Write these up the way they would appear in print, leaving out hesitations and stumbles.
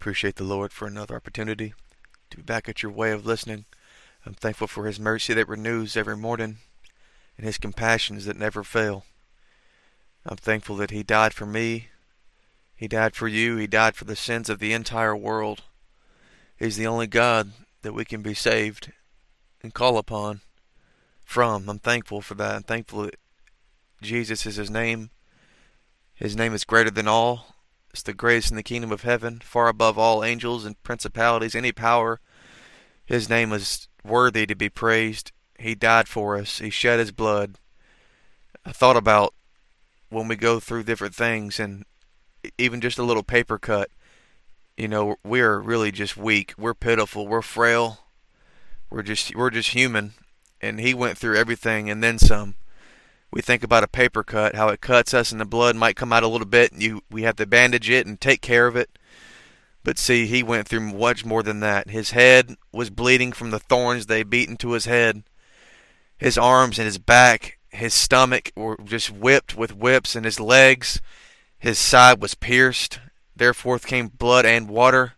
Appreciate the Lord for another opportunity to be back at your way of listening. I'm thankful for His mercy that renews every morning and His compassions that never fail. I'm thankful that He died for me. He died for you. He died for the sins of the entire world. He's the only God that we can be saved and call upon from. I'm thankful for that. I'm thankful that Jesus is His name. His name is greater than all. It's the greatest in the kingdom of heaven, far above all angels and principalities, any power. His name is worthy to be praised. He died for us. He shed His blood. I thought about when we go through different things, and even just a little paper cut, we're really just weak. We're pitiful. We're frail. We're just human. And He went through everything and then some. We think about a paper cut, how it cuts us and the blood might come out a little bit, and we have to bandage it and take care of it. But see, He went through much more than that. His head was bleeding from the thorns they beat into His head. His arms and His back, His stomach were just whipped with whips, and His legs, His side was pierced. Therefore came blood and water.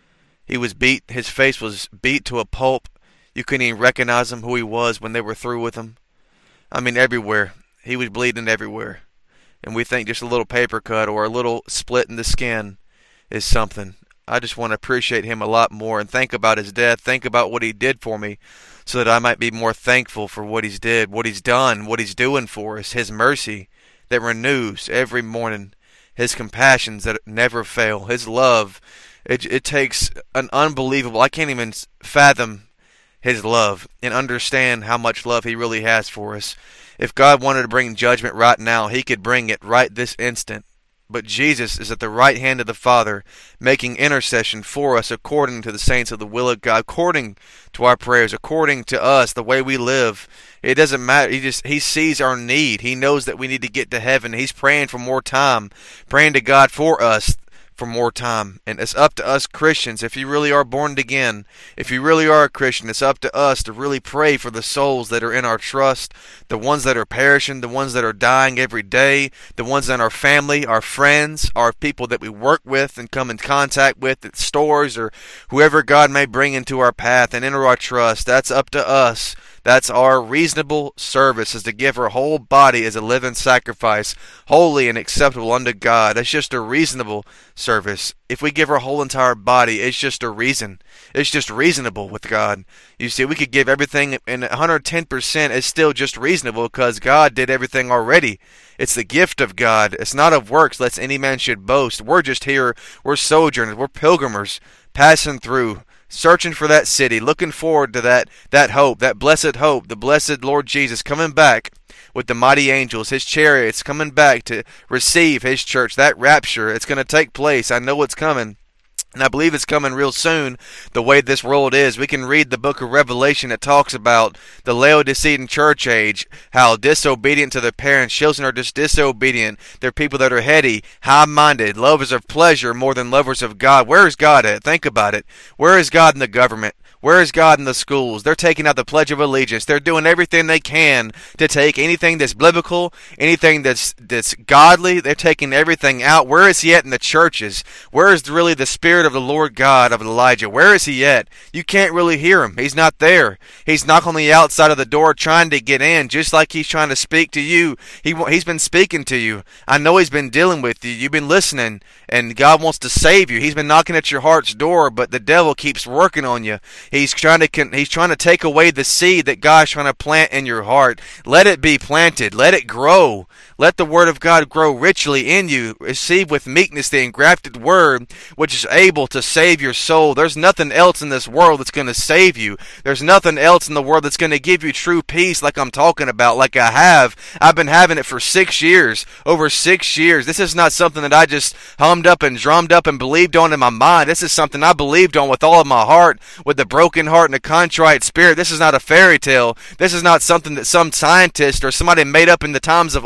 He was beat. His face was beat to a pulp. You couldn't even recognize Him, who He was, when they were through with Him. I mean, everywhere. He was bleeding everywhere. And we think just a little paper cut or a little split in the skin is something. I just want to appreciate Him a lot more and think about His death, think about what He did for me, so that I might be more thankful for what He's did, what He's done, what He's doing for us, His mercy that renews every morning, His compassions that never fail, His love. It takes an unbelievable, I can't even fathom His love and understand how much love He really has for us. If God wanted to bring judgment right now, He could bring it right this instant. But Jesus is at the right hand of the Father, making intercession for us according to the saints of the will of God, according to our prayers, according to us, the way we live. It doesn't matter. He sees our need. He knows that we need to get to heaven. He's praying for more time, praying to God for us for more time. And it's up to us Christians, if you really are born again, if you really are a Christian, it's up to us to really pray for the souls that are in our trust, the ones that are perishing, the ones that are dying every day, the ones in our family, our friends, our people that we work with and come in contact with at stores, or whoever God may bring into our path and into our trust. That's up to us. That's our reasonable service, is to give our whole body as a living sacrifice, holy and acceptable unto God. That's just a reasonable service. If we give our whole entire body, it's just a reason. It's just reasonable with God. You see, we could give everything, and 110% is still just reasonable because God did everything already. It's the gift of God. It's not of works, lest any man should boast. We're just here. We're sojourners. We're pilgrimers passing through, searching for that city, looking forward to that hope, that blessed hope, the blessed Lord Jesus coming back with the mighty angels, His chariots coming back to receive His church. That rapture, it's going to take place. I know it's coming. And I believe it's coming real soon, the way this world is. We can read the book of Revelation that talks about the Laodicean church age, how disobedient to their parents. Children are just disobedient. They're people that are heady, high-minded, lovers of pleasure more than lovers of God. Where is God at? Think about it. Where is God in the government? Where is God in the schools? They're taking out the Pledge of Allegiance. They're doing everything they can to take anything that's biblical, anything that's godly. They're taking everything out. Where is He at in the churches? Where is really the Spirit of the Lord God of Elijah? Where is He at? You can't really hear Him. He's not there. He's knocking on the outside of the door trying to get in, just like He's trying to speak to you. He's been speaking to you. I know He's been dealing with you. You've been listening, and God wants to save you. He's been knocking at your heart's door, but the devil keeps working on you. He's trying to take away the seed that God's trying to plant in your heart. Let it be planted. Let it grow. Let the Word of God grow richly in you. Receive with meekness the engrafted Word, which is able to save your soul. There's nothing else in this world that's going to save you. There's nothing else in the world that's going to give you true peace like I'm talking about, like I have. I've been having it for 6 years, over 6 years. This is not something that I just hummed up and drummed up and believed on in my mind. This is something I believed on with all of my heart, with a broken heart and a contrite spirit. This is not a fairy tale. This is not something that some scientist or somebody made up in the times of old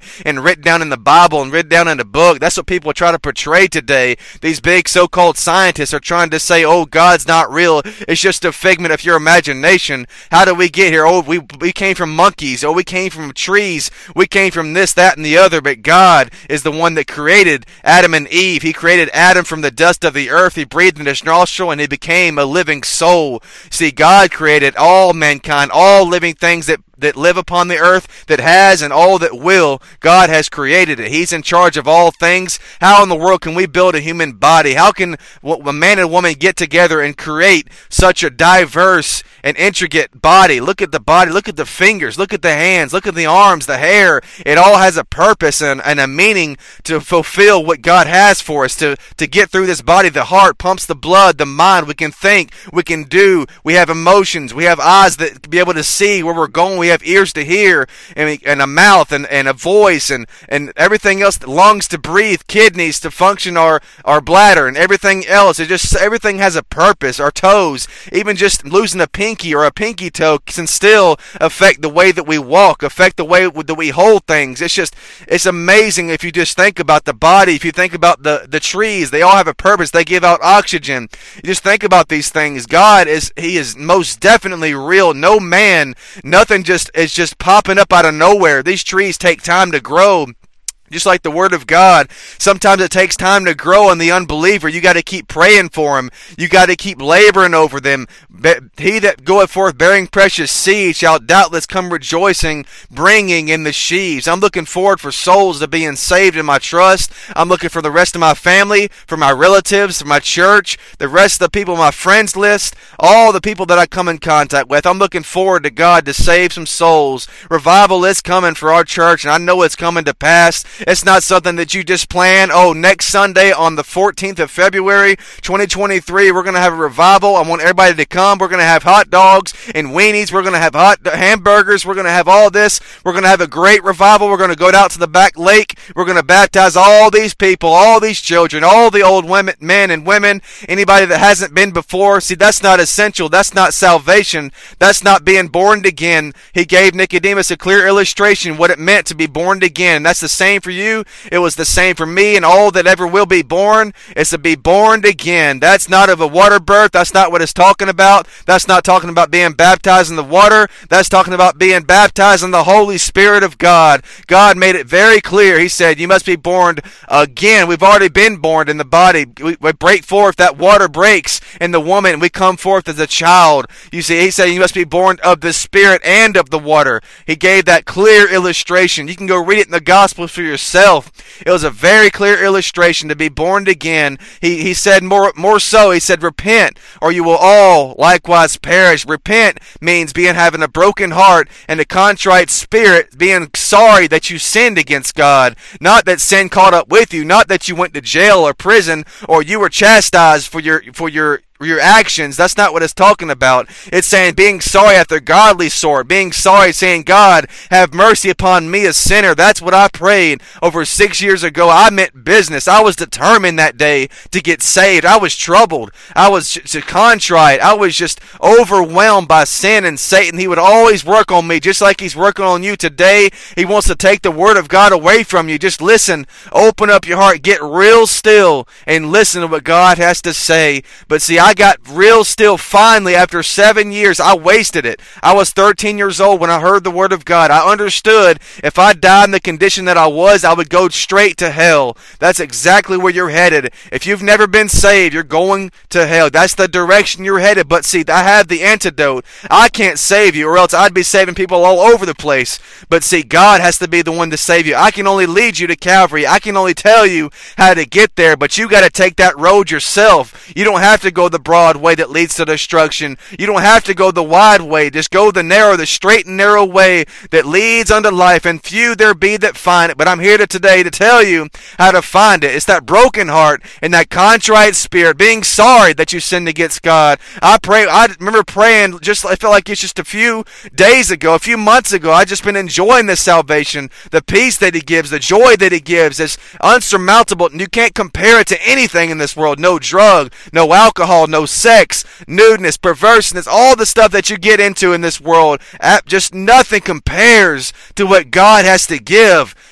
and written down in the Bible and written down in the book. That's what people try to portray today. These big so-called scientists are trying to say, oh, God's not real. It's just a figment of your imagination. How did we get here? Oh, we came from monkeys. Oh, we came from trees. We came from this, that, and the other. But God is the one that created Adam and Eve. He created Adam from the dust of the earth. He breathed in his nostril and he became a living soul. See, God created all mankind, all living things that live upon the earth, that has and all that will. God has created it. He's in charge of all things. How in the world can we build a human body? How can a man and woman get together and create such a diverse and intricate body? Look at the body. Look at the fingers. Look at the hands. Look at the arms, the hair. It all has a purpose and a meaning to fulfill what God has for us, to get through this body. The heart pumps the blood, the mind. We can think. We can do. We have emotions. We have eyes that be able to see where we're going. We have ears to hear, and a mouth and a voice and everything else, lungs to breathe, kidneys to function our bladder and everything else. Everything has a purpose. Our toes, even just losing a pinky or a pinky toe, can still affect the way that we walk, affect the way that we hold things. It's amazing if you just think about the body. If you think about the trees, they all have a purpose. They give out oxygen. You just think about these things. God He is most definitely real. No man, nothing is just popping up out of nowhere. These trees take time to grow. Just like the Word of God, sometimes it takes time to grow in the unbeliever. You got to keep praying for them. You got to keep laboring over them. He that goeth forth bearing precious seed shall doubtless come rejoicing, bringing in the sheaves. I'm looking forward for souls to being saved in my trust. I'm looking for the rest of my family, for my relatives, for my church, the rest of the people on my friends list, all the people that I come in contact with. I'm looking forward to God to save some souls. Revival is coming for our church, and I know it's coming to pass. It's not something that you just plan. Oh, next Sunday on the 14th of February, 2023, we're going to have a revival. I want everybody to come. We're going to have hot dogs and weenies. We're going to have hot hamburgers. We're going to have all this. We're going to have a great revival. We're going to go out to the back lake. We're going to baptize all these people, all these children, all the old women, men and women, anybody that hasn't been before. See, that's not essential. That's not salvation. That's not being born again. He gave Nicodemus a clear illustration what it meant to be born again. And that's the same for you. It was the same for me and all that ever will be born is to be born again. That's not of a water birth. That's not what it's talking about. That's not talking about being baptized in the water. That's talking about being baptized in the Holy Spirit of God. God made it very clear. He said, you must be born again. We've already been born in the body. We break forth. That water breaks in the woman. We come forth as a child. You see, he said you must be born of the Spirit and of the water. He gave that clear illustration. You can go read it in the Gospels for yourself. It was a very clear illustration to be born again. He said more so, he said, repent, or you will all likewise perish. Repent means having a broken heart and a contrite spirit, being sorry that you sinned against God. Not that sin caught up with you, not that you went to jail or prison or you were chastised for your actions. That's not what it's talking about. It's saying being sorry after godly sort. Being sorry, saying, God, have mercy upon me, a sinner. That's what I prayed over 6 years ago. I meant business. I was determined that day to get saved. I was troubled. I was contrite. I was just overwhelmed by sin and Satan. He would always work on me just like he's working on you today. He wants to take the Word of God away from you. Just listen. Open up your heart. Get real still and listen to what God has to say. But see, I got real still finally after 7 years. I wasted it. I was 13 years old when I heard the Word of God. I understood if I died in the condition that I would go straight to hell. That's exactly where you're headed. If you've never been saved, you're going to hell. That's the direction you're headed. But see, I have the antidote. I can't save you, or else I'd be saving people all over the place. But see, God has to be the one to save you. I can only lead you to Calvary. I can only tell you how to get there, but you got to take that road yourself. You don't have to go the broad way that leads to destruction. You don't have to go the wide way. Just go the straight and narrow way that leads unto life, and few there be that find it. But I'm here today to tell you how to find it. It's that broken heart and that contrite spirit, being sorry that you sinned against God. I remember praying, I felt like it's just a few days ago, a few months ago. I just been enjoying this salvation. The peace that He gives, the joy that He gives is unsurmountable. You can't compare it to anything in this world. No drug, no alcohol, no sex, nudeness, perverseness, all the stuff that you get into in this world. Just nothing compares to what God has to give.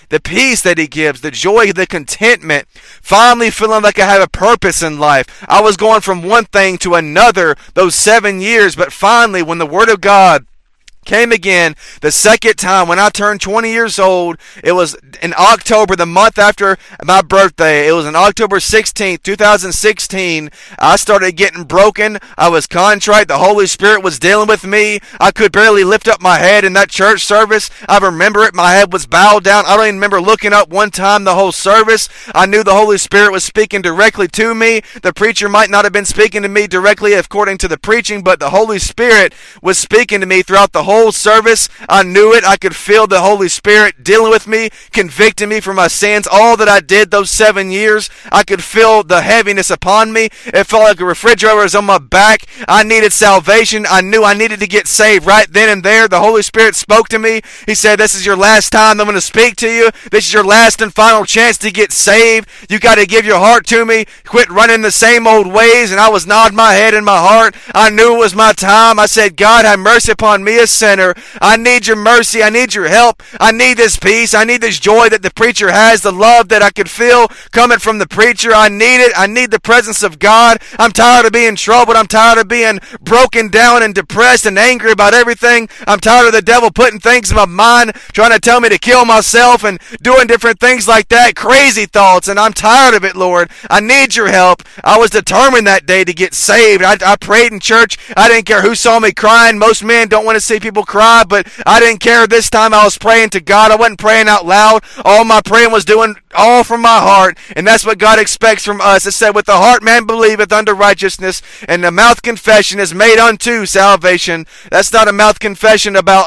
the peace that he gives, the joy, the contentment, finally feeling like I have a purpose in life. I was going from one thing to another those 7 years, but finally, when the Word of God came again the second time when I turned 20 years old. It was in October, the month after my birthday. It was on October 16th, 2016. I started getting broken. I was contrite. The Holy Spirit was dealing with me. I could barely lift up my head in that church service. I remember it. My head was bowed down. I don't even remember looking up one time the whole service. I knew the Holy Spirit was speaking directly to me. The preacher might not have been speaking to me directly according to the preaching, but the Holy Spirit was speaking to me throughout the whole service. I knew it. I could feel the Holy Spirit dealing with me, convicting me for my sins, all that I did those 7 years. I could feel the heaviness upon me. It felt like a refrigerator was on my back. I needed salvation. I knew I needed to get saved right then and there. The Holy Spirit spoke to me. He said, this is your last time I'm going to speak to you. This is your last and final chance to get saved. You got to give your heart to me. Quit running the same old ways. And I was nodding my head in my heart. I knew it was my time. I said, God, have mercy upon me, a sinner. I need your mercy. I need your help. I need this peace. I need this joy that the preacher has, the love that I could feel coming from the preacher. I need it. I need the presence of God. I'm tired of being troubled. I'm tired of being broken down and depressed and angry about everything. I'm tired of the devil putting things in my mind, trying to tell me to kill myself and doing different things like that, crazy thoughts, and I'm tired of it, Lord. I need your help. I was determined that day to get saved. I prayed in church. I didn't care who saw me crying. Most men don't want to see people cry, but I didn't care. This time I was praying to God. I wasn't praying out loud. All my praying was doing all from my heart, and that's what God expects from us. It said, with the heart man believeth unto righteousness, and the mouth confession is made unto salvation. That's not a mouth confession about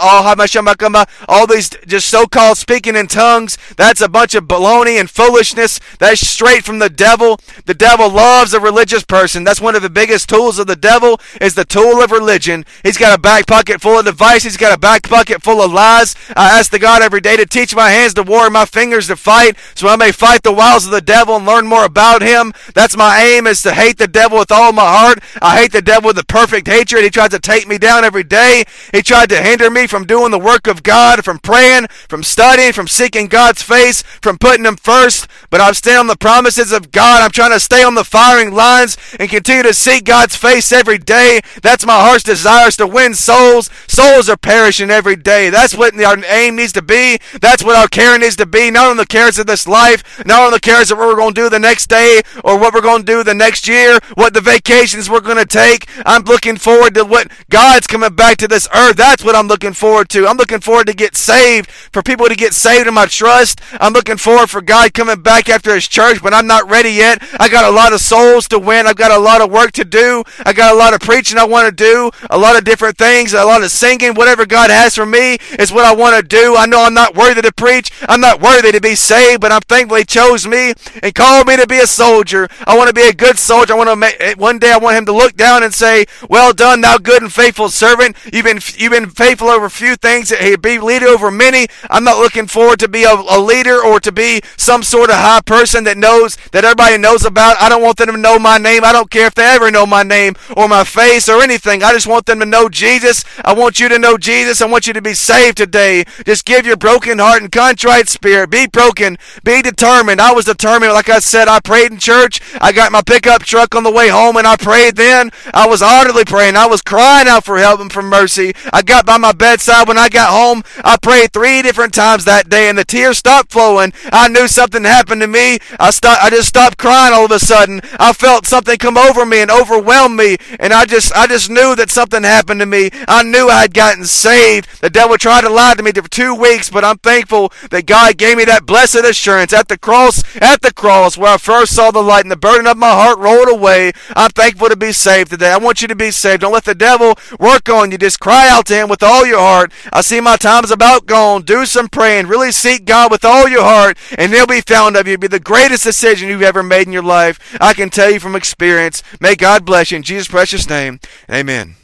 all these just so-called speaking in tongues. That's a bunch of baloney and foolishness. That's straight from the devil. The devil loves a religious person. That's one of the biggest tools of the devil, is the tool of religion. He's got a back pocket full of devices. He's got a back pocket full of lies. I ask the God every day to teach my hands to war and my fingers to fight, so I may fight the wiles of the devil and learn more about him. That's my aim, is to hate the devil with all my heart. I hate the devil with a perfect hatred. He tries to take me down every day. He tried to hinder me from doing the work of God, from praying, from studying, from seeking God's face, from putting him first. But I'm staying on the promises of God. I'm trying to stay on the firing lines and continue to seek God's face every day. That's my heart's desire, is to win souls. Souls are perishing every day. That's what our aim needs to be. That's what our care needs to be. Not on the cares of this life, not on the cares of what we're going to do the next day or what we're going to do the next year, what the vacations we're going to take. I'm looking forward to what God's coming back to this earth. That's what I'm looking forward to. I'm looking forward to get saved, for people to get saved in my trust. I'm looking forward for God coming back after his church, but I'm not ready yet. I got a lot of souls to win. I've got a lot of work to do. I got a lot of preaching I want to do, a lot of different things, a lot of singing. Whatever God has for me is what I want to do. I know I'm not worthy to preach. I'm not worthy to be saved, but I'm thankful he chose me and called me to be a soldier. I want to be a good soldier. I want to one day I want him to look down and say, well done, thou good and faithful servant. You've been faithful over a few things. He'll be leader over many. I'm not looking forward to be a leader or to be some sort of high person that everybody knows about. I don't want them to know my name. I don't care if they ever know my name or my face or anything. I just want them to know Jesus. I want you to know Jesus. I want you to be saved today. Just give your broken heart and contrite spirit. Be broken. Be determined. I was determined. Like I said, I prayed in church. I got my pickup truck on the way home and I prayed then. I was audibly praying. I was crying out for help and for mercy. I got by my bedside when I got home. I prayed 3 different times that day and the tears stopped flowing. I knew something happened to me. I just stopped crying all of a sudden. I felt something come over me and overwhelm me, and I just knew that something happened to me. I knew I had gotten saved. The devil tried to lie to me for 2 weeks, but I'm thankful that God gave me that blessed assurance at the cross where I first saw the light and the burden of my heart rolled away. I'm thankful to be saved today. I want you to be saved. Don't let the devil work on you. Just cry out to him with all your heart. I see my time's about gone. Do some praying. Really seek God with all your heart, and he'll be found of you. It'll be the greatest decision you've ever made in your life. I can tell you from experience. May God bless you in Jesus' precious name. Amen.